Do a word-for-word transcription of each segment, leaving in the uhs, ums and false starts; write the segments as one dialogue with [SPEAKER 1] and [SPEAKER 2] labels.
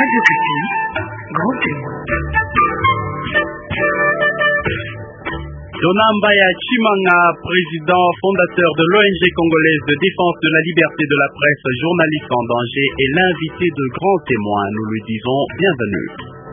[SPEAKER 1] Radio Campus, Grand Témoin.
[SPEAKER 2] Donambaya Chimanga, président fondateur de l'O N G congolaise de défense de la liberté de la presse, journaliste en danger, est l'invité de Grand Témoin. Nous lui disons bienvenue.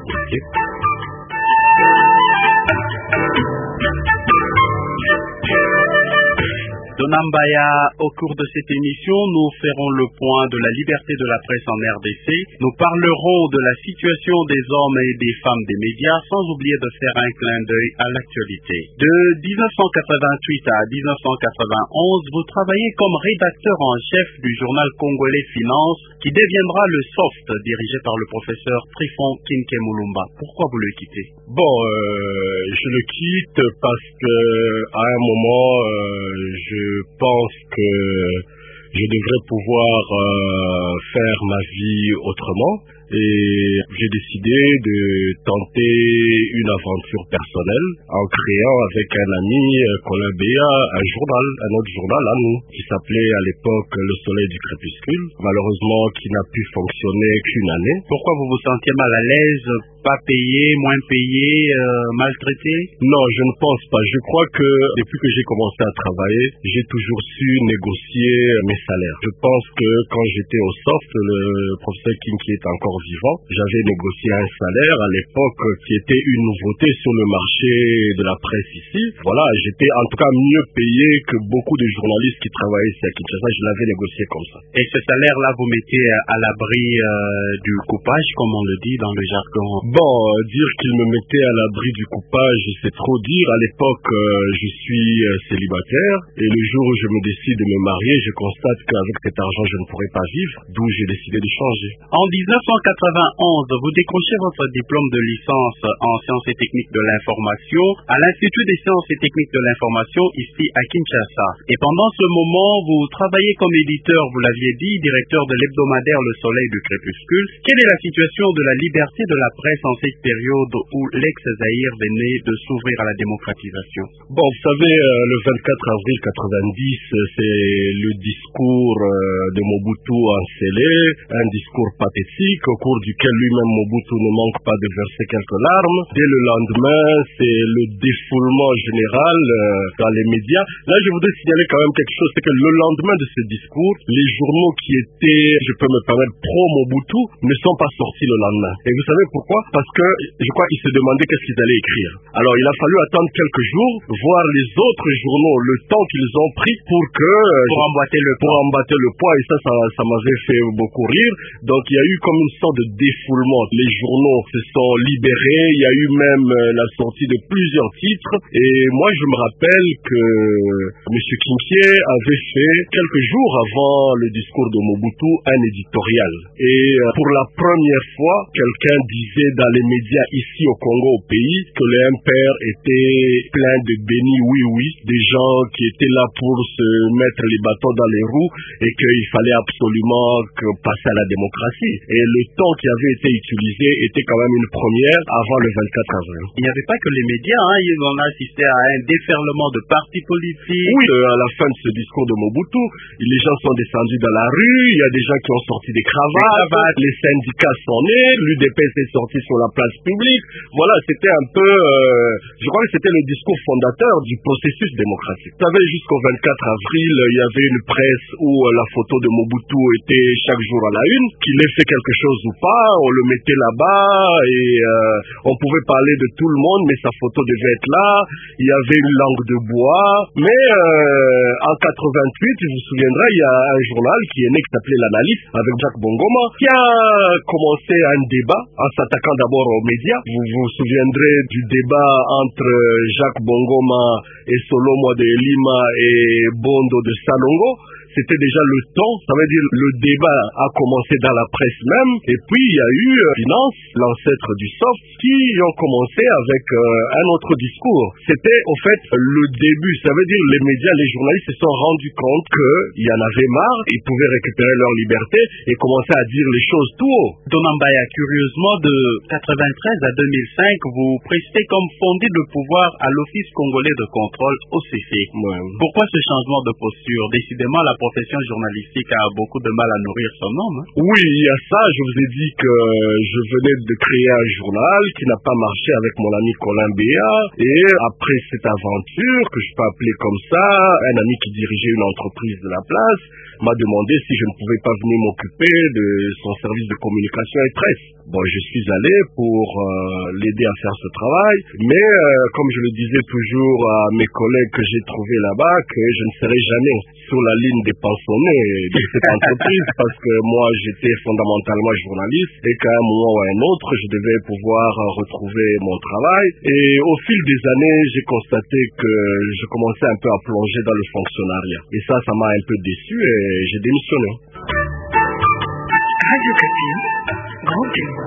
[SPEAKER 2] Donambaya, au cours de cette émission, nous ferons le point de la liberté de la presse en R D C. Nous parlerons de la situation des hommes et des femmes des médias, sans oublier de faire un clin d'œil à l'actualité. De dix-neuf cent quatre-vingt-huit à dix-neuf cent quatre-vingt-onze, vous travaillez comme rédacteur en chef du journal congolais Finance, qui deviendra le Soft, dirigé par le professeur Trifon Kinke Mulumba. Pourquoi vous le quittez?
[SPEAKER 3] Bon, euh, je le quitte parce que à un moment, euh, je Je pense que je devrais pouvoir euh, faire ma vie autrement et j'ai décidé de tenter une aventure personnelle en créant avec un ami euh, Colin Béa un journal, un autre journal à nous, qui s'appelait à l'époque Le Soleil du Crépuscule, malheureusement qui n'a pu fonctionner qu'une année.
[SPEAKER 2] Pourquoi vous vous sentiez mal à l'aise? Pas payé, moins payé, euh, maltraité?
[SPEAKER 3] Non, je ne pense pas. Je crois que depuis que j'ai commencé à travailler, j'ai toujours su négocier mes salaires. Je pense que quand j'étais au Soft, le professeur Kinke est encore vivant, j'avais négocié un salaire à l'époque qui était une nouveauté sur le marché de la presse ici. Voilà, j'étais en tout cas mieux payé que beaucoup de journalistes qui travaillaient ici à Kinshasa. Je l'avais négocié comme ça.
[SPEAKER 2] Et ce salaire-là, vous mettez à l'abri euh, du coupage, comme on le dit dans le jargon?
[SPEAKER 3] Bon, euh, dire qu'il me mettait à l'abri du coupage, c'est trop dire. À l'époque, euh, je suis euh, célibataire et le jour où je me décide de me marier, je constate qu'avec cet argent, je ne pourrais pas vivre, d'où j'ai décidé de changer.
[SPEAKER 2] En dix-neuf cent quatre-vingt-onze, vous décrochez votre diplôme de licence en sciences et techniques de l'information à l'Institut des sciences et techniques de l'information ici à Kinshasa. Et pendant ce moment, vous travaillez comme éditeur, vous l'aviez dit, directeur de l'hebdomadaire Le Soleil du Crépuscule. Quelle est la situation de la liberté de la presse en cette période où l'ex-Zaïre venait de s'ouvrir à la démocratisation?
[SPEAKER 3] Bon, vous savez, euh, le vingt-quatre avril quatre-vingt-dix, c'est le discours euh, de Mobutu en scellé, un discours pathétique au cours duquel lui-même Mobutu ne manque pas de verser quelques larmes. Dès le lendemain, c'est le défoulement général euh, dans les médias. Là, je voudrais signaler quand même quelque chose, c'est que le lendemain de ce discours, les journaux qui étaient, je peux me permettre, pro-Mobutu, ne sont pas sortis le lendemain. Et vous savez pourquoi? Parce que, je crois qu'ils se demandaient qu'est-ce qu'ils allaient écrire. Alors, il a fallu attendre quelques jours, voir les autres journaux, le temps qu'ils ont pris pour que...
[SPEAKER 2] Pour emboîter le
[SPEAKER 3] Pour emboîter le poids, et ça, ça, ça m'avait fait beaucoup rire. Donc, il y a eu comme une sorte de défoulement. Les journaux se sont libérés, il y a eu même euh, la sortie de plusieurs titres. Et moi, je me rappelle que M. Kinke avait fait, quelques jours avant le discours de Mobutu, un éditorial. Et euh, pour la première fois, quelqu'un disait dans les médias ici au Congo, au pays, que le M P R était plein de bénis oui-oui, des gens qui étaient là pour se mettre les bâtons dans les roues et qu'il fallait absolument que passer à la démocratie. Et le temps qui avait été utilisé était quand même une première avant le vingt-quatre avril.
[SPEAKER 2] Il n'y avait pas que les médias, hein, ils ont assisté à un déferlement de partis politiques.
[SPEAKER 3] Oui, euh, à la fin de ce discours de Mobutu, les gens sont descendus dans la rue, il y a des gens qui ont sorti des cravates, des cravates. Les syndicats sont nés, l'U D P S est sorti sur la place publique. Voilà, c'était un peu, euh, je crois que c'était le discours fondateur du processus démocratique. Vous savez, jusqu'au vingt-quatre avril, il y avait une presse où euh, la photo de Mobutu était chaque jour à la une, qu'il ait fait quelque chose ou pas, on le mettait là-bas et euh, on pouvait parler de tout le monde, mais sa photo devait être là. Il y avait une langue de bois. Mais euh, en quatre-vingt-huit, je vous souviendrai, il y a un journal qui est né qui s'appelait L'Analyse avec Jacques Bongoma, qui a commencé un débat en s'attaquant d'abord aux médias. Vous vous souviendrez du débat entre Jacques Bongoma et Solomo de Lima et Bondo de Salongo. C'était déjà le temps, ça veut dire le débat a commencé dans la presse même, et puis il y a eu euh, Finance, l'ancêtre du Soft, qui ont commencé avec euh, un autre discours. C'était au fait le début, ça veut dire les médias, les journalistes se sont rendus compte qu'il y en avait marre, ils pouvaient récupérer leur liberté et commencer à dire les choses tout haut.
[SPEAKER 2] Donambaya, curieusement, de quatre-vingt-treize à deux mille cinq, vous prestez comme fondé de pouvoir à l'Office congolais de contrôle O C C.
[SPEAKER 3] Ouais.
[SPEAKER 2] Pourquoi ce changement de posture? Décidément, la profession journalistique a beaucoup de mal à nourrir son homme. Hein?
[SPEAKER 3] Oui, il y a ça. Je vous ai dit que je venais de créer un journal qui n'a pas marché avec mon ami Colin Béa. Et après cette aventure, que je peux appeler comme ça, un ami qui dirigeait une entreprise de la place m'a demandé si je ne pouvais pas venir m'occuper de son service de communication et presse. Bon, je suis allé pour euh, l'aider à faire ce travail, mais euh, comme je le disais toujours à mes collègues que j'ai trouvés là-bas, que je ne serai jamais sur la ligne des pensionnés de cette entreprise parce que moi j'étais fondamentalement journaliste et qu'à un moment ou à un autre je devais pouvoir euh, retrouver mon travail. Et au fil des années, j'ai constaté que je commençais un peu à plonger dans le fonctionnariat. Et ça, ça m'a un peu déçu et j'ai démissionné.
[SPEAKER 1] Radio Capi, Grand Témoin.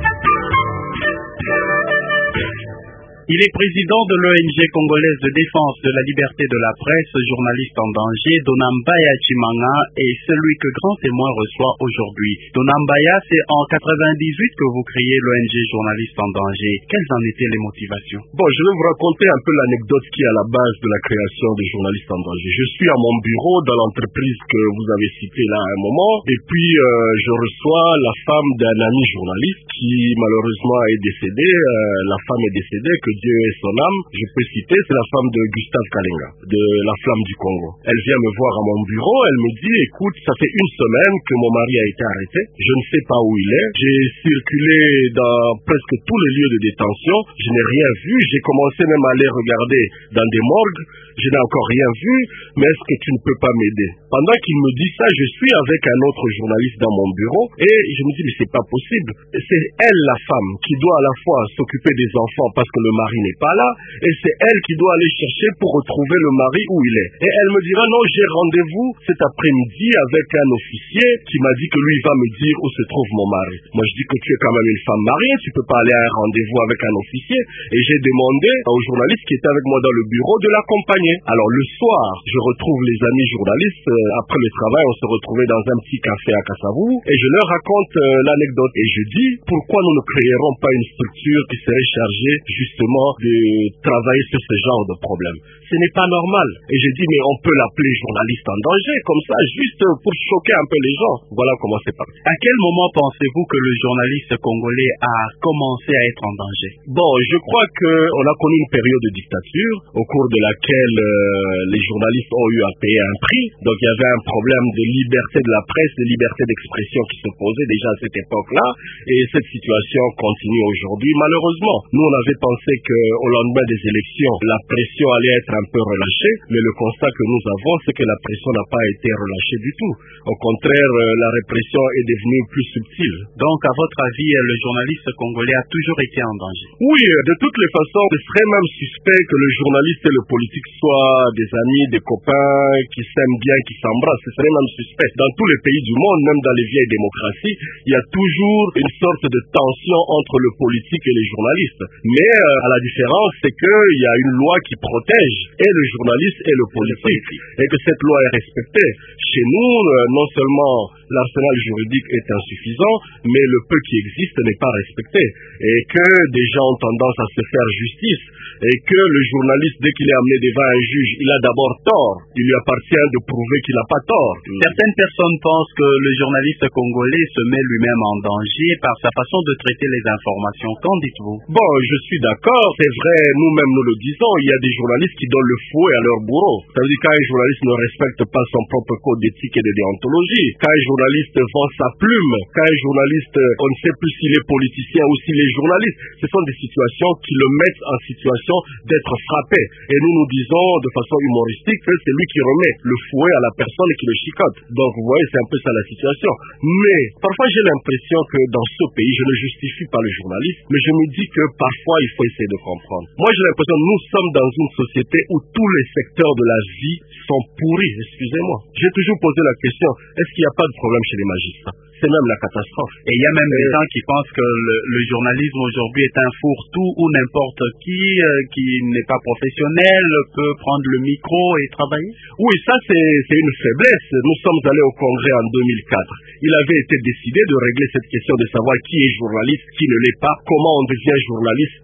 [SPEAKER 2] Il est président de l'O N G congolaise de défense de la liberté de la presse, journaliste en danger. Donambaya Chimanga est celui que Grand Témoin reçoit aujourd'hui. Donambaya, c'est en quatre-vingt-dix-huit que vous créez l'O N G journaliste en danger. Quelles en étaient les motivations?
[SPEAKER 3] Bon, je vais vous raconter un peu l'anecdote qui est à la base de la création des journalistes en danger. Je suis à mon bureau dans l'entreprise que vous avez citée là à un moment, et puis euh, je reçois la femme d'un ami journaliste qui malheureusement est décédé. Euh, la femme est décédée, que Dieu ait son âme. Je peux citer, c'est la femme de Gustave Kalenga, de la Flamme du Congo. Elle vient me voir à mon bureau, elle me dit, écoute, ça fait une semaine que mon mari a été arrêté, je ne sais pas où il est, j'ai circulé dans presque tous les lieux de détention, je n'ai rien vu, j'ai commencé même à aller regarder dans des morgues, je n'ai encore rien vu, mais est-ce que tu ne peux pas m'aider? Pendant qu'il me dit ça, je suis avec un autre journaliste dans mon bureau et je me dis, mais c'est pas possible. C'est elle, la femme, qui doit à la fois s'occuper des enfants parce que le mari n'est pas là, et c'est elle qui doit aller chercher pour retrouver le mari où il est. Et elle me dira, non, j'ai rendez-vous cet après-midi avec un officier qui m'a dit que lui va me dire où se trouve mon mari. Moi, je dis que tu es quand même une femme mariée, tu peux pas aller à un rendez-vous avec un officier. Et j'ai demandé au journaliste qui était avec moi dans le bureau de l'accompagner. Alors le soir, je retrouve les amis journalistes. Euh, après le travail, on se retrouvait dans un petit café à Kassavou et je leur raconte euh, l'anecdote. Et je dis, pourquoi nous ne créerons pas une structure qui serait chargée justement de travailler sur ce genre de problème? Ce n'est pas normal. Et j'ai dit, mais on peut l'appeler journaliste en danger, comme ça, juste pour choquer un peu les gens. Voilà comment c'est parti.
[SPEAKER 2] À quel moment pensez-vous que le journaliste congolais a commencé à être en danger?
[SPEAKER 3] Bon, je crois qu'on a connu une période de dictature, au cours de laquelle euh, les journalistes ont eu à payer un prix. Donc il y avait un problème de liberté de la presse, de liberté d'expression qui se posait déjà à cette époque-là. Et cette situation continue aujourd'hui, malheureusement. Nous, on avait pensé qu'au lendemain des élections, la pression allait être un peu relâchée, mais le constat que nous avons, c'est que la pression n'a pas été relâchée du tout. Au contraire, euh, la répression est devenue plus subtile.
[SPEAKER 2] Donc, à votre avis, le journaliste congolais a toujours été en danger?
[SPEAKER 3] Oui, de toutes les façons, ce serait même suspect que le journaliste et le politique soient des amis, des copains, qui s'aiment bien, qui s'embrassent. Ce serait même suspect. Dans tous les pays du monde, même dans les vieilles démocraties, il y a toujours une sorte de tension entre le politique et les journalistes. Mais euh, à la différence, c'est qu'il y a une loi qui protège et le journaliste et le politique, et que cette loi est respectée. Chez nous, euh, non seulement l'arsenal juridique est insuffisant, mais le peu qui existe n'est pas respecté, et que des gens ont tendance à se faire justice, et que le journaliste, dès qu'il est amené devant un juge, il a d'abord tort. Il lui appartient de prouver qu'il n'a pas tort.
[SPEAKER 2] Certaines personnes pensent que le journaliste congolais se met lui-même en danger par sa façon de traiter les informations. Qu'en dites-vous?
[SPEAKER 3] Bon, je suis d'accord, c'est vrai, nous-mêmes nous le disons, il y a des journalistes qui donnent le fouet à leur bourreau. Ça veut dire quand un journaliste ne respecte pas son propre code d'éthique et de déontologie, quand un journaliste vend sa plume, quand un journaliste, on ne sait plus s'il est politicien ou s'il est journaliste, ce sont des situations qui le mettent en situation d'être frappé. Et nous nous disons de façon humoristique que c'est lui qui remet le fouet à la personne et qui le chicote. Donc vous voyez, c'est un peu ça la situation. Mais parfois j'ai l'impression que dans ce pays, je ne justifie pas le journaliste, mais je me dis que parfois il faut essayer de comprendre. Moi j'ai l'impression que nous sommes dans une société où tous les secteurs de la vie sont pourris, excusez-moi. J'ai toujours posé la question, est-ce qu'il n'y a pas de problème chez les magistrats? C'est même la catastrophe.
[SPEAKER 2] Et il y a même des gens qui pensent que le, le journalisme aujourd'hui est un fourre-tout où n'importe qui euh, qui n'est pas professionnel peut prendre le micro et travailler.
[SPEAKER 3] Oui, ça c'est, c'est une faiblesse. Nous sommes allés au Congrès en deux mille quatre. Il avait été décidé de régler cette question de savoir qui est journaliste, qui ne l'est pas, comment on devient journaliste, comment on le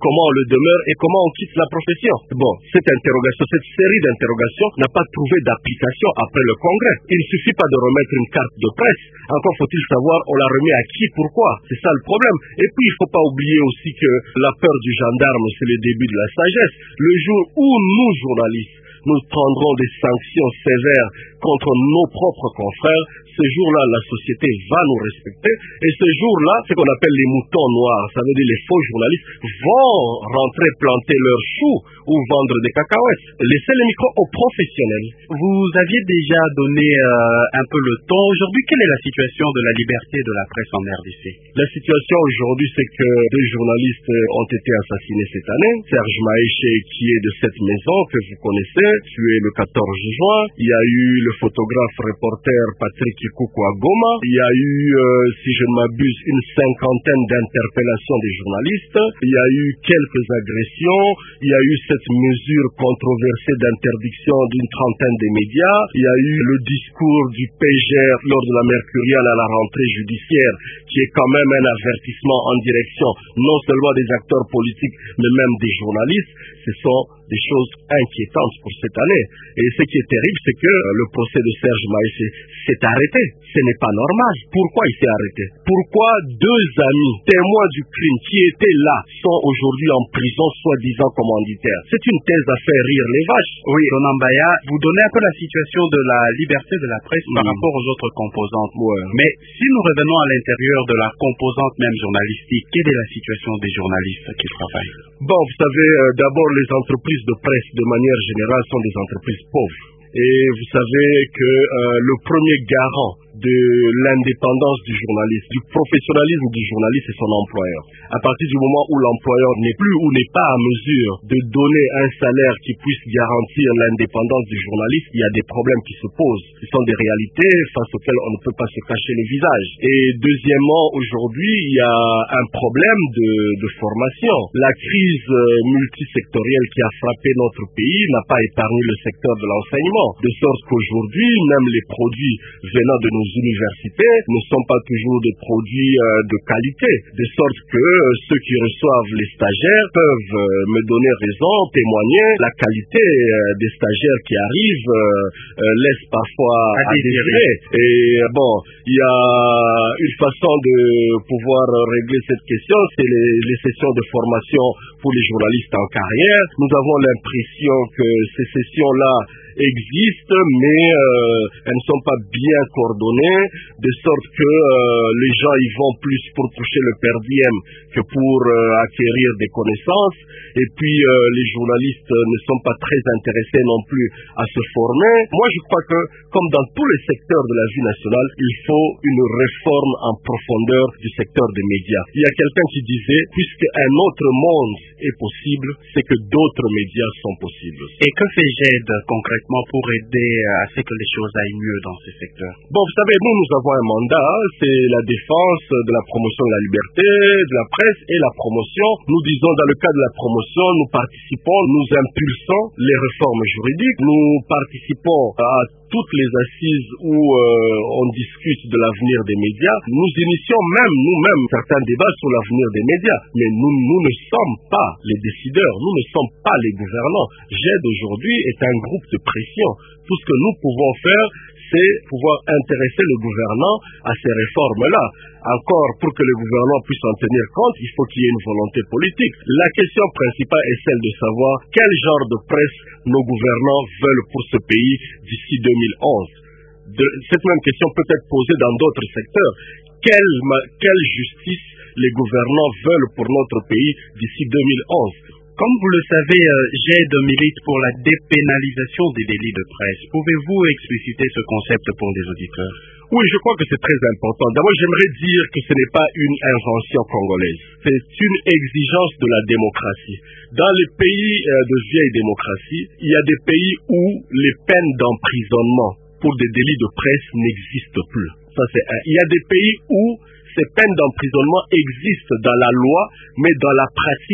[SPEAKER 3] demeure et comment on quitte la profession? Bon, cette interrogation, cette série d'interrogations n'a pas trouvé d'application après le Congrès. Il ne suffit pas de remettre une carte de presse. Encore faut-il savoir, on l'a remis à qui, pourquoi? C'est ça le problème. Et puis, il ne faut pas oublier aussi que la peur du gendarme, c'est le début de la sagesse. Le jour où nous, journalistes, nous prendrons des sanctions sévères contre nos propres confrères, ce jour-là, la société va nous respecter. Et ce jour-là, ce qu'on appelle les moutons noirs, ça veut dire les faux journalistes, vont rentrer planter leurs choux ou vendre des cacahuètes. Laissez le micro aux professionnels.
[SPEAKER 2] Vous aviez déjà donné euh, un peu le ton. Aujourd'hui, quelle est la situation de la liberté de la presse en R D C?
[SPEAKER 3] La situation aujourd'hui, c'est que deux journalistes ont été assassinés cette année. Serge Maïché, qui est de cette maison que vous connaissez, tué le quatorze juin. Il y a eu le photographe reporter Patrick Ikuku à Goma. Il y a eu, euh, si je ne m'abuse, une cinquantaine d'interpellations des journalistes. Il y a eu quelques agressions. Il y a eu cette mesure controversée d'interdiction d'une trentaine de médias. Il y a eu le discours du P G R lors de la Mercuriale à la rentrée judiciaire, qui est quand même un avertissement en direction non seulement des acteurs politiques, mais même des journalistes. Ce sont des choses inquiétantes pour cette année. Et ce qui est terrible, c'est que le procès de Serge Maïché s'est arrêté. Ce n'est pas normal. Pourquoi il s'est arrêté? Pourquoi deux amis, témoins du crime, qui étaient là, sont aujourd'hui en prison, soi-disant commanditaires? C'est une thèse à faire rire les vaches.
[SPEAKER 2] Oui, Ronan Baya, vous donnez un peu la situation de la liberté de la presse par
[SPEAKER 3] mmh.
[SPEAKER 2] rapport aux autres composantes.
[SPEAKER 3] Ouais.
[SPEAKER 2] Mais si nous revenons à l'intérieur de la composante même journalistique, quelle est la situation des journalistes qui travaillent?
[SPEAKER 3] Bon, vous savez, euh, d'abord, les entreprises de presse, de manière générale, sont des entreprises pauvres. Et vous savez que euh, le premier garant de l'indépendance du journaliste, du professionnalisme du journaliste, c'est son employeur. À partir du moment où l'employeur n'est plus ou n'est pas à mesure de donner un salaire qui puisse garantir l'indépendance du journaliste, il y a des problèmes qui se posent. Ce sont des réalités face auxquelles on ne peut pas se cacher le visage. Et deuxièmement, aujourd'hui, il y a un problème de, de formation. La crise multisectorielle qui a frappé notre pays n'a pas épargné le secteur de l'enseignement, de sorte qu'aujourd'hui, même les produits venant de nos universités ne sont pas toujours des produits euh, de qualité, de sorte que euh, ceux qui reçoivent les stagiaires peuvent euh, me donner raison, témoigner. La qualité euh, des stagiaires qui arrivent euh, euh, laisse parfois à, à désirer. Et bon, il y a une façon de pouvoir régler cette question, c'est les, les sessions de formation pour les journalistes en carrière. Nous avons l'impression que ces sessions-là existent, mais euh, elles ne sont pas bien coordonnées, de sorte que euh, les gens y vont plus pour toucher le per diem que pour euh, acquérir des connaissances. Et puis euh, les journalistes ne sont pas très intéressés non plus à se former. Moi, je crois que, comme dans tous les secteurs de la vie nationale, il faut une réforme en profondeur du secteur des médias. Il y a quelqu'un qui disait, puisque un autre monde est possible, c'est que d'autres médias sont possibles.
[SPEAKER 2] Et que fait G E D concrètement pour aider à ce que les choses aillent mieux dans ce secteur?
[SPEAKER 3] Bon, vous savez, nous, nous avons un mandat, c'est la défense de la promotion de la liberté, de la presse et la promotion. Nous disons, dans le cas de la promotion, nous participons, nous impulsons les réformes juridiques, nous participons à toutes les assises où euh, on discute de l'avenir des médias. Nous initions même, nous-mêmes, certains débats sur l'avenir des médias. Mais nous, nous ne sommes pas les décideurs, nous ne sommes pas les gouvernants. G E D aujourd'hui est un groupe de pression. Tout ce que nous pouvons faire, c'est pouvoir intéresser le gouvernant à ces réformes-là. Encore, pour que le gouvernement puisse en tenir compte, il faut qu'il y ait une volonté politique. La question principale est celle de savoir quel genre de presse nos gouvernants veulent pour ce pays d'ici deux mille onze. De, cette même question peut être posée dans d'autres secteurs. Quelle, quelle justice les gouvernants veulent pour notre pays d'ici deux mille onze?
[SPEAKER 2] Comme vous le savez, euh, G E D milite pour la dépénalisation des délits de presse. Pouvez-vous expliciter ce concept pour les auditeurs?
[SPEAKER 3] Oui, je crois que c'est très important. D'abord, j'aimerais dire que ce n'est pas une invention congolaise. C'est une exigence de la démocratie. Dans les pays euh, de vieille démocratie, il y a des pays où les peines d'emprisonnement pour des délits de presse n'existent plus. Ça, c'est un. Il y a des pays où ces peines d'emprisonnement existent dans la loi, mais dans la pratique,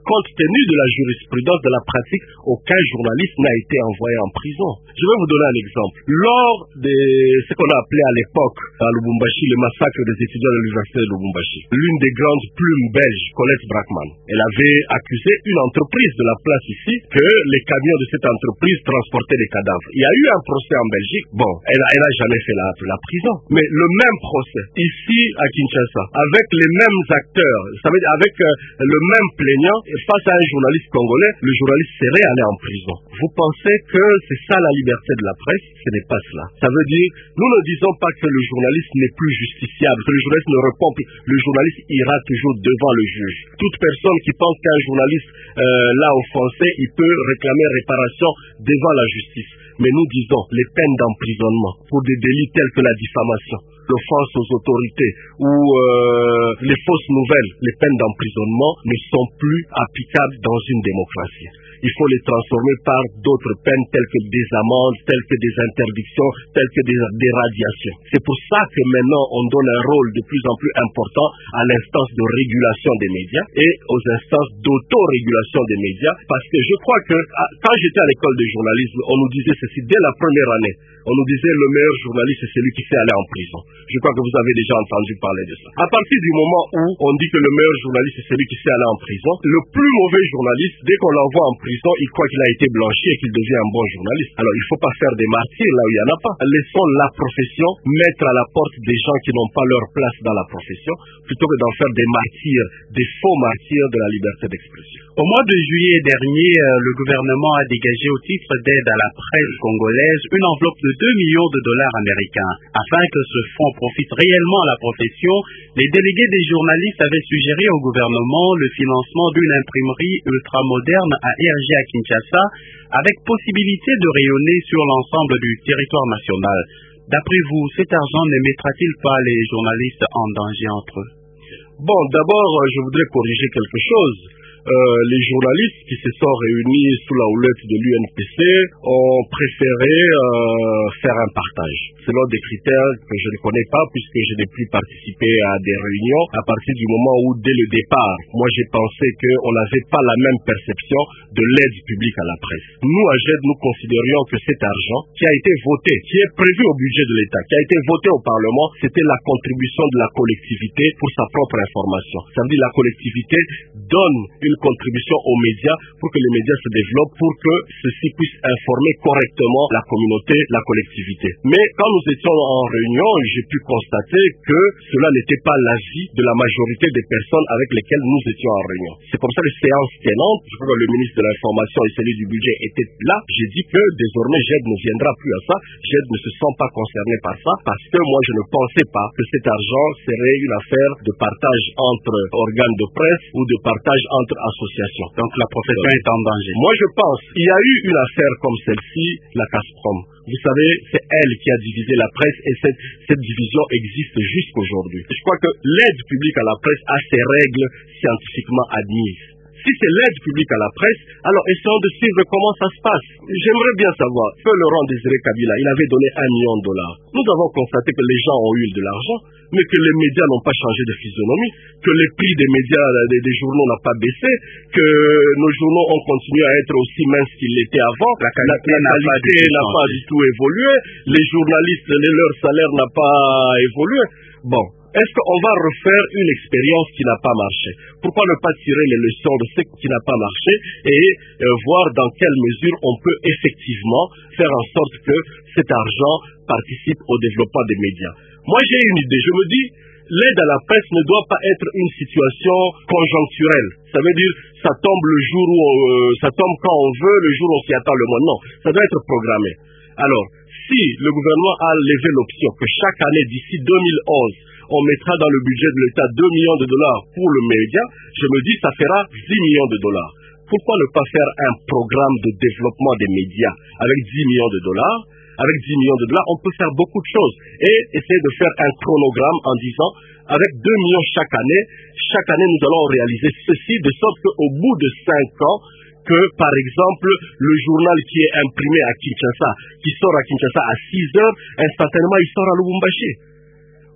[SPEAKER 3] compte tenu de la jurisprudence, de la pratique, aucun journaliste n'a été envoyé en prison. Je vais vous donner un exemple. Lors de ce qu'on a appelé à l'époque, à Lubumbashi, le massacre des étudiants de l'université de Lubumbashi, l'une des grandes plumes belges, Colette Brackman, elle avait accusé une entreprise de la place ici que les camions de cette entreprise transportaient des cadavres. Il y a eu un procès en Belgique. Bon, elle n'a jamais fait la, la prison. Mais le même procès, ici à Kinshasa, avec les mêmes acteurs, ça veut dire avec euh, le même plaignant, face à un journaliste congolais, le journaliste serait allé en prison. Vous pensez que c'est ça la liberté de la presse? Ce n'est pas cela. Ça veut dire, nous ne disons pas que le journaliste n'est plus justiciable, que le journaliste ne répond plus. Le journaliste ira toujours devant le juge. Toute personne qui pense qu'un journaliste euh, l'a offensé, il peut réclamer réparation devant la justice. Mais nous disons, les peines d'emprisonnement pour des délits tels que la diffamation, l'offense aux autorités ou euh, les fausses nouvelles, les peines d'emprisonnement ne sont plus applicables dans une démocratie. Il faut les transformer par d'autres peines telles que des amendes, telles que des interdictions, telles que des, des radiations. C'est pour ça que maintenant on donne un rôle de plus en plus important à l'instance de régulation des médias et aux instances d'autorégulation des médias, parce que je crois que quand j'étais à l'école de journalisme, on nous disait ceci dès la première année. On nous disait le meilleur journaliste c'est celui qui sait aller en prison. Je crois que vous avez déjà entendu parler de ça. À partir du moment où on dit que le meilleur journaliste c'est celui qui sait aller en prison, le plus mauvais journaliste, dès qu'on l'envoie en prison, il croit qu'il a été blanchi et qu'il devient un bon journaliste. Alors il ne faut pas faire des martyrs là où il n'y en a pas. Laissons la profession mettre à la porte des gens qui n'ont pas leur place dans la profession, plutôt que d'en faire des martyrs, des faux martyrs de la liberté d'expression.
[SPEAKER 2] Au mois de juillet dernier, le gouvernement a dégagé au titre d'aide à la presse congolaise une enveloppe de deux millions de dollars américains. Afin que ce fonds profite réellement à la profession, les délégués des journalistes avaient suggéré au gouvernement le financement d'une imprimerie ultramoderne à R G à Kinshasa, avec possibilité de rayonner sur l'ensemble du territoire national. D'après vous, cet argent ne mettra-t-il pas les journalistes en danger entre eux?
[SPEAKER 3] Bon, d'abord, je voudrais corriger quelque chose. Euh, les journalistes qui se sont réunis sous la houlette de l'U N P C ont préféré euh, faire un partage selon des critères que je ne connais pas puisque je n'ai plus participé à des réunions à partir du moment où dès le départ moi j'ai pensé qu'on n'avait pas la même perception de l'aide publique à la presse. Nous à G E D nous considérions que cet argent qui a été voté, qui est prévu au budget de l'État, qui a été voté au Parlement, c'était la contribution de la collectivité pour sa propre information. Ça veut dire la collectivité donne une contribution aux médias pour que les médias se développent, pour que ceux-ci puissent informer correctement la communauté, la collectivité. Mais quand nous étions en réunion, j'ai pu constater que cela n'était pas l'avis de la majorité des personnes avec lesquelles nous étions en réunion. C'est comme ça que séance tenante, je crois que le ministre de l'Information et celui du budget étaient là. J'ai dit que désormais G E D ne viendra plus à ça. G E D ne se sent pas concerné par ça parce que moi je ne pensais pas que cet argent serait une affaire de partage entre organes de presse ou de partage entre associations.
[SPEAKER 2] Donc la profession Donc, est en danger.
[SPEAKER 3] Moi je pense, il y a eu une affaire comme celle-ci, la Casprom. Vous savez, c'est elle qui a divisé la presse et cette, cette division existe jusqu'aujourd'hui. Je crois que l'aide publique à la presse a ses règles scientifiquement admises. Si c'est l'aide publique à la presse, alors essayons de suivre comment ça se passe. J'aimerais bien savoir, Feu Laurent Désiré Kabila, il avait donné un million de dollars. Nous avons constaté que les gens ont eu de l'argent, mais que les médias n'ont pas changé de physionomie, que les prix des médias, des, des journaux n'ont pas baissé, que nos journaux ont continué à être aussi minces qu'ils l'étaient avant, la qualité n'a pas, pas du tout évolué, les journalistes, les, leur salaire n'a pas évolué. Bon. Est-ce qu'on va refaire une expérience qui n'a pas marché? Pourquoi ne pas tirer les leçons de ce qui n'a pas marché et euh, voir dans quelle mesure on peut effectivement faire en sorte que cet argent participe au développement des médias? Moi j'ai une idée, je me dis, l'aide à la presse ne doit pas être une situation conjoncturelle. Ça veut dire, ça tombe le jour où, euh, ça tombe quand on veut, le jour où on s'y attend le moins. Non, ça doit être programmé. Alors, si le gouvernement a levé l'option que chaque année d'ici deux mille onze, on mettra dans le budget de l'État deux millions de dollars pour le média, je me dis ça fera dix millions de dollars. Pourquoi ne pas faire un programme de développement des médias avec dix millions de dollars? Avec dix millions de dollars, on peut faire beaucoup de choses et essayer de faire un chronogramme en disant avec deux millions chaque année, chaque année nous allons réaliser ceci de sorte qu'au bout de cinq ans, que, par exemple, le journal qui est imprimé à Kinshasa, qui sort à Kinshasa à six heures, instantanément il sort à Lubumbashi.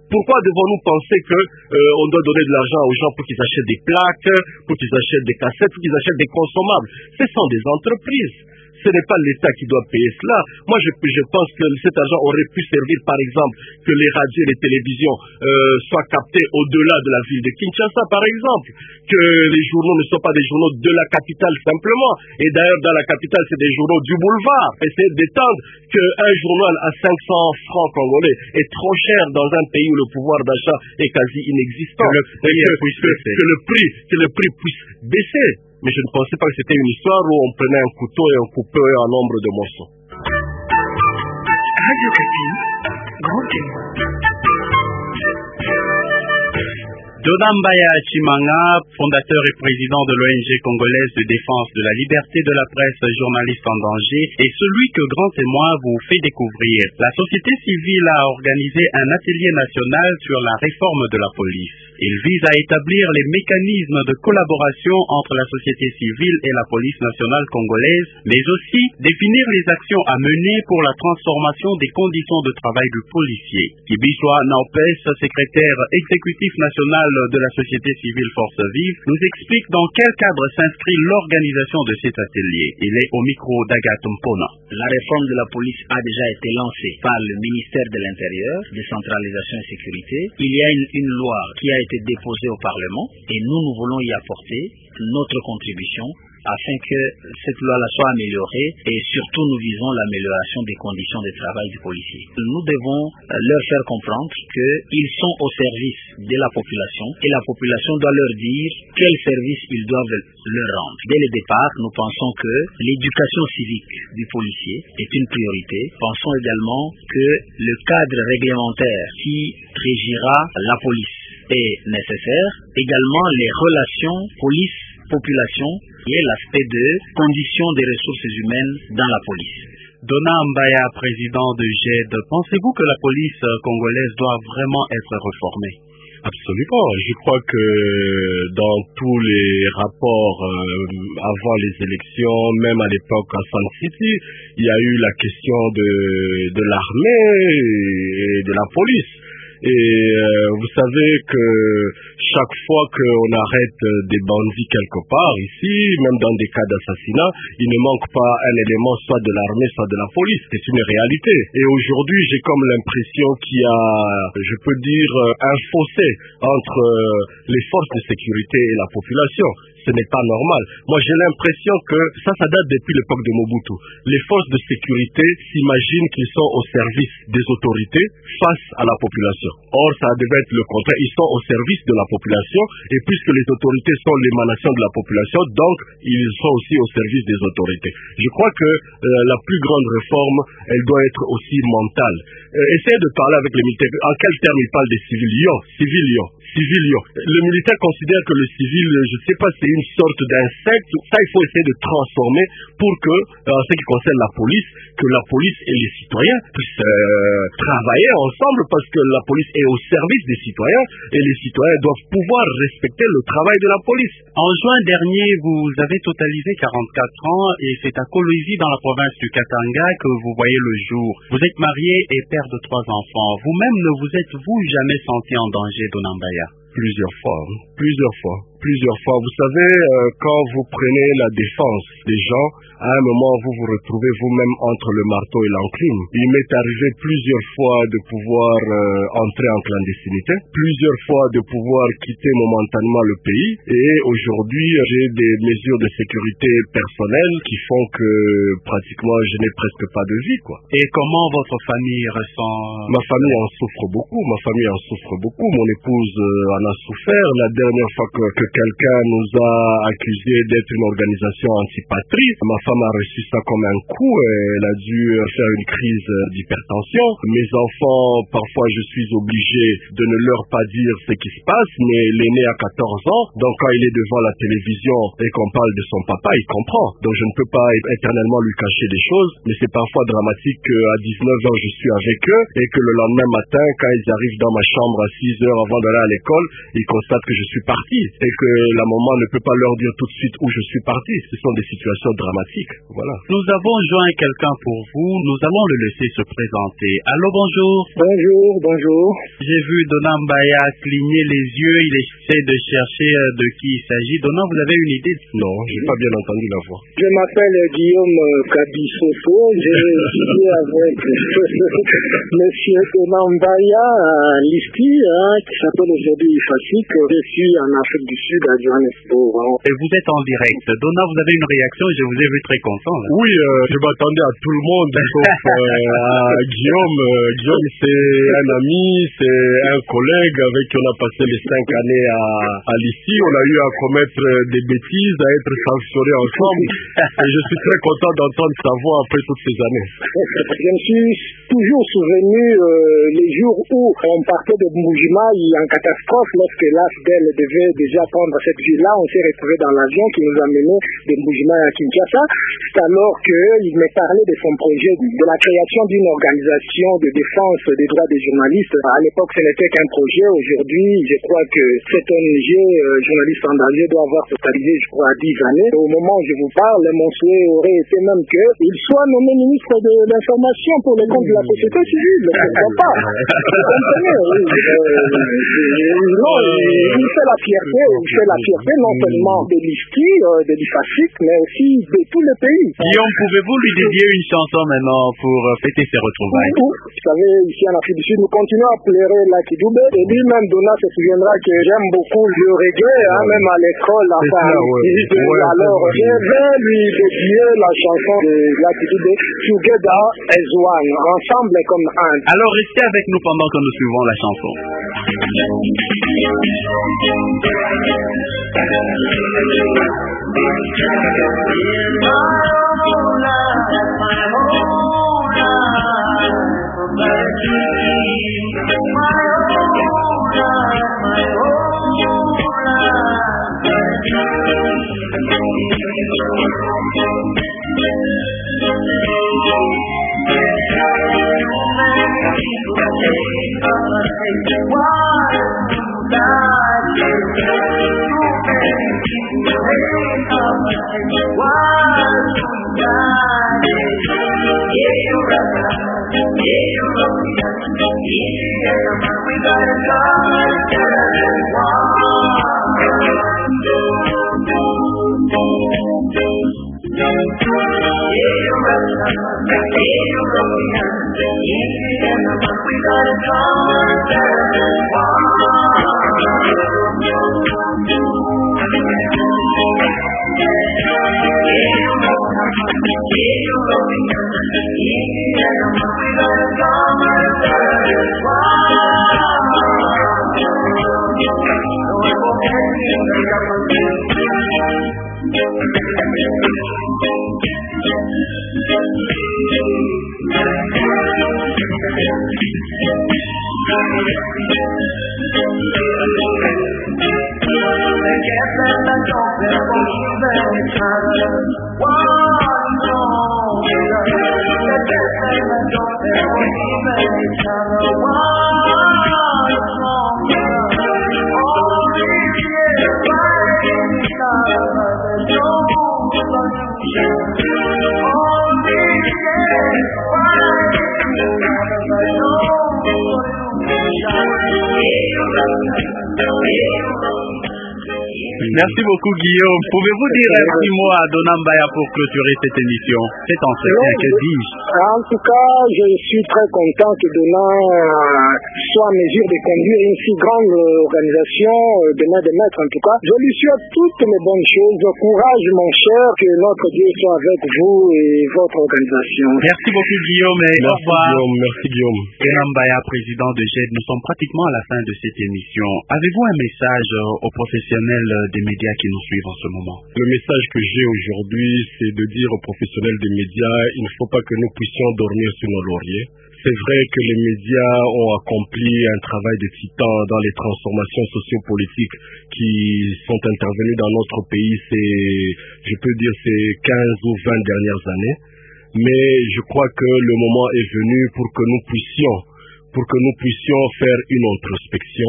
[SPEAKER 3] Pourquoi devons-nous penser que euh, on doit donner de l'argent aux gens pour qu'ils achètent des plaques, pour qu'ils achètent des cassettes, pour qu'ils achètent des consommables? Ce sont des entreprises. Ce n'est pas l'État qui doit payer cela. Moi, je, je pense que cet argent aurait pu servir, par exemple, que les radios et les télévisions euh, soient captés au-delà de la ville de Kinshasa, par exemple. Que les journaux ne soient pas des journaux de la capitale simplement. Et d'ailleurs, dans la capitale, c'est des journaux du boulevard. Essayer d'étendre qu'un journal à cinq cents francs congolais est trop cher dans un pays où le pouvoir d'achat est quasi inexistant.
[SPEAKER 2] Que le prix,
[SPEAKER 3] et que, que, que le prix, que le prix puisse baisser. Mais je ne pensais pas que c'était une histoire où on prenait un couteau et on coupait un nombre de morceaux.
[SPEAKER 1] Radio Kapi, grand témoin.
[SPEAKER 2] Dodambaya Chimanga, fondateur et président de l'O N G congolaise de défense de la liberté de la presse, journaliste en danger, est celui que Grand Témoin vous fait découvrir. La société civile a organisé un atelier national sur la réforme de la police. Il vise à établir les mécanismes de collaboration entre la société civile et la police nationale congolaise, mais aussi définir les actions à mener pour la transformation des conditions de travail du policier. Kibiswa Naopes, secrétaire exécutif national de la société civile Force Vive, nous explique dans quel cadre s'inscrit l'organisation de cet atelier. Il est au micro d'Agathe Mpona.
[SPEAKER 4] La réforme de la police a déjà été lancée par le ministère de l'Intérieur, décentralisation et sécurité. Il y a une, une loi qui a été déposée au Parlement et nous, nous voulons y apporter notre contribution afin que cette loi-là soit améliorée et surtout nous visons l'amélioration des conditions de travail du policier. Nous devons leur faire comprendre qu'ils sont au service de la population et la population doit leur dire quel service ils doivent leur rendre. Dès le départ, nous pensons que l'éducation civique du policier est une priorité. Pensons également que le cadre réglementaire qui régira la police est nécessaire. Également les relations police-population et l'aspect de conditions des ressources humaines dans la police.
[SPEAKER 2] Dona Mbaya, président de G E D, pensez-vous que la police congolaise doit vraiment être réformée?
[SPEAKER 3] Absolument. Je crois que dans tous les rapports euh, avant les élections, même à l'époque à San City, il y a eu la question de, de l'armée et de la police. Et euh, vous savez que chaque fois qu'on arrête des bandits quelque part ici, même dans des cas d'assassinat, il ne manque pas un élément soit de l'armée, soit de la police. C'est une réalité. Et aujourd'hui, j'ai comme l'impression qu'il y a, je peux dire, un fossé entre les forces de sécurité et la population. Ce n'est pas normal. Moi, j'ai l'impression que ça, ça date depuis l'époque de Mobutu. Les forces de sécurité s'imaginent qu'ils sont au service des autorités face à la population. Or, ça devait être le contraire. Ils sont au service de la population et puisque les autorités sont l'émanation de la population, donc ils sont aussi au service des autorités. Je crois que euh, la plus grande réforme, elle doit être aussi mentale. Euh, essayez de parler avec les militaires. En quel terme ils parlent des civiliens? Civiliens. Civiliens. Le militaire considère que le civil, je ne sais pas, c'est une sorte d'insecte. Ça, il faut essayer de transformer pour que, en ce qui concerne la police, que la police et les citoyens puissent euh, travailler ensemble parce que la police est au service des citoyens et les citoyens doivent pouvoir respecter le travail de la police.
[SPEAKER 2] En juin dernier, vous avez totalisé quarante-quatre ans et c'est à Kolwezi dans la province du Katanga que vous voyez le jour. Vous êtes marié et père de trois enfants. Vous-même ne vous êtes-vous jamais senti en danger, Dona Mbaya?
[SPEAKER 3] Plusieurs fois, plusieurs fois, plusieurs fois. Vous savez, euh, quand vous prenez la défense des gens, à un moment, vous vous retrouvez vous-même entre le marteau et l'enclume. Il m'est arrivé plusieurs fois de pouvoir euh, entrer en clandestinité, plusieurs fois de pouvoir quitter momentanément le pays. Et aujourd'hui, j'ai des mesures de sécurité personnelles qui font que pratiquement je n'ai presque pas de vie, quoi.
[SPEAKER 2] Et comment votre famille ressent?
[SPEAKER 3] Ma famille en souffre beaucoup, ma famille en souffre beaucoup. Mon épouse euh, en a souffert. La dernière fois que, que quelqu'un nous a accusé d'être une organisation anti-patrie, ma femme a reçu ça comme un coup et elle a dû faire une crise d'hypertension. Mes enfants, parfois je suis obligé de ne leur pas dire ce qui se passe, mais l'aîné a quatorze ans, donc quand il est devant la télévision et qu'on parle de son papa, il comprend. Donc je ne peux pas éternellement lui cacher des choses, mais c'est parfois dramatique qu'à dix-neuf ans je suis avec eux et que le lendemain matin, quand ils arrivent dans ma chambre à six heures avant d'aller à l'école, ils constatent que je suis parti et que que la maman ne peut pas leur dire tout de suite où je suis parti. Ce sont des situations dramatiques. Voilà.
[SPEAKER 2] Nous avons joint quelqu'un pour vous. Nous allons le laisser se présenter. Allô, bonjour.
[SPEAKER 5] Bonjour, bonjour.
[SPEAKER 2] J'ai vu Dona Mbaya cligner les yeux. Il essaie de chercher de qui il s'agit. Dona, vous avez une idée?
[SPEAKER 3] Non, j'ai pas bien entendu la voix.
[SPEAKER 5] Je m'appelle Guillaume Kabissoso. J'ai étudié avec Monsieur Dona Mbaya à l'Isti, hein, qui s'appelle aujourd'hui Ifasik. Je suis en Afrique du Sud, à Johannesburg.
[SPEAKER 2] Et vous êtes en direct. Dona, vous avez une réaction. Je vous ai vu très content. Là.
[SPEAKER 3] Oui, euh, je m'attendais à tout le monde, sauf euh, à Guillaume. Euh, Guillaume, c'est un ami, c'est un collègue avec qui on a passé les cinq années à, à l'Isti. On a eu à commettre des bêtises, à être sanctionnés ensemble. Et je suis très content d'entendre sa voix après toutes ces années.
[SPEAKER 5] Je me suis toujours souvenu euh, les jours où on partait de Mbujimai en catastrophe, lorsque l'A F D E L devait déjà prendre cette ville-là. On s'est retrouvé dans l'avion qui nous a menés de Mbujimai à Kinshasa. C'est alors qu'il me parlait de son projet de la création d'une organisation de défense des droits des journalistes. À l'époque, ce n'était qu'un projet. Aujourd'hui, je crois que cette O N G, euh, Journalistes en danger, doit avoir totalisé, je crois, dix années. Au moment où je vous parle, mon souhait aurait été même qu'il soit nommé ministre de l'information pour les comptes de la société civile. Pourquoi pas? Vous comprenez, oui. Euh, non, il fait la fierté, il fait la fierté non seulement de l'Isti, euh, de l'Ifasik, mais aussi de tous les pays.
[SPEAKER 2] Guillaume, pouvez-vous lui dédier une chanson maintenant pour fêter ses retrouvailles?
[SPEAKER 5] Vous savez, ici en Afrique du Sud, nous continuons à pleurer la Kidoube. Et lui-même, Dona se souviendra que j'aime beaucoup le reggae, hein, même à l'école. Enfin,
[SPEAKER 3] ça, ouais. Ouais,
[SPEAKER 5] alors, je vais lui dédier la chanson de la Kidoube, Together as One, ensemble comme un.
[SPEAKER 2] Alors, restez avec nous pendant que nous suivons la chanson. Merci beaucoup, Guillaume. Pouvez-vous dire un petit mot à Dona Mbaya pour clôturer cette émission? C'est entretien, que dis-je?
[SPEAKER 5] En tout cas, je suis très content que Dona soit en mesure de conduire une si grande organisation, de main de maître en tout cas. Je lui souhaite toutes les bonnes choses. Courage, mon cher, que notre Dieu soit avec vous et votre organisation.
[SPEAKER 2] Merci beaucoup, Guillaume, et
[SPEAKER 3] merci,
[SPEAKER 2] au revoir.
[SPEAKER 3] Guillaume, merci, Guillaume.
[SPEAKER 2] Dona Mbaya, président de G E D, nous sommes pratiquement à la fin de cette émission. Avez-vous un message aux professionnels des médias qui nous suivent en ce moment?
[SPEAKER 3] Le message que j'ai aujourd'hui, c'est de dire aux professionnels des médias, il ne faut pas que nous puissions dormir sur nos lauriers. C'est vrai que les médias ont accompli un travail de titan dans les transformations sociopolitiques qui sont intervenues dans notre pays ces, je peux dire, ces quinze ou vingt dernières années. Mais je crois que le moment est venu pour que nous puissions, pour que nous puissions faire une introspection,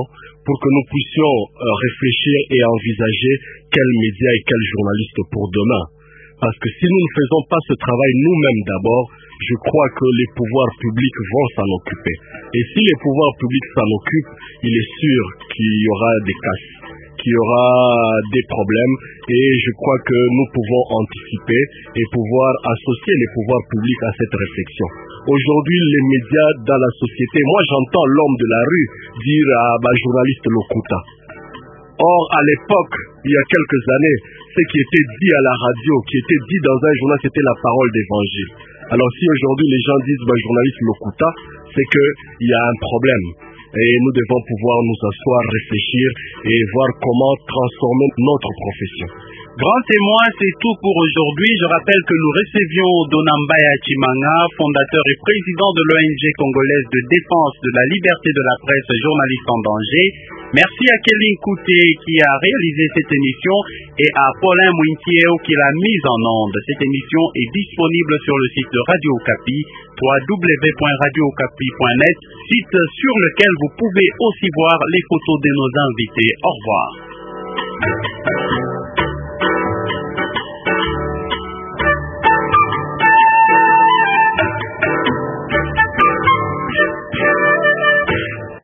[SPEAKER 3] pour que nous puissions euh, réfléchir et envisager quels médias et quels journalistes pour demain. Parce que si nous ne faisons pas ce travail nous-mêmes d'abord, je crois que les pouvoirs publics vont s'en occuper. Et si les pouvoirs publics s'en occupent, il est sûr qu'il y aura des casses, qu'il y aura des problèmes. Et je crois que nous pouvons anticiper et pouvoir associer les pouvoirs publics à cette réflexion. Aujourd'hui, les médias dans la société, moi j'entends l'homme de la rue dire à bah, journaliste Lokuta. Or, à l'époque, il y a quelques années, ce qui était dit à la radio, qui était dit dans un journal, c'était la parole d'évangile. Alors si aujourd'hui les gens disent bah, journaliste Lokuta, c'est qu'il y a un problème. Et nous devons pouvoir nous asseoir, réfléchir et voir comment transformer notre profession.
[SPEAKER 2] Grand témoin, c'est tout pour aujourd'hui. Je rappelle que nous recevions Donambaya Chimanga, fondateur et président de l'O N G congolaise de défense de la liberté de la presse, journaliste en danger. Merci à Kelly Kouté qui a réalisé cette émission et à Paulin Mouintieo qui l'a mise en onde. Cette émission est disponible sur le site de Radio Okapi, w w w point radio okapi point net, site sur lequel vous pouvez aussi voir les photos de nos invités. Au revoir.